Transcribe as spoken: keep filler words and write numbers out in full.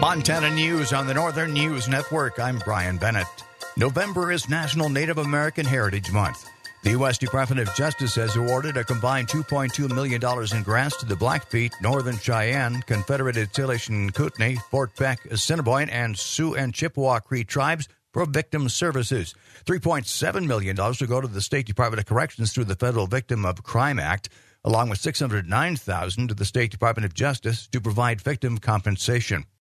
Montana News on the Northern News Network. I'm Brian Bennett. November is National Native American Heritage Month. The U S Department of Justice has awarded a combined two point two million dollars in grants to the Blackfeet, Northern Cheyenne, Confederated Salish and Kootenai, Fort Beck, Assiniboine, and Sioux and Chippewa Cree tribes for victim services. three point seven million dollars will go to the State Department of Corrections through the Federal Victim of Crime Act, along with six hundred nine thousand dollars to the State Department of Justice to provide victim compensation.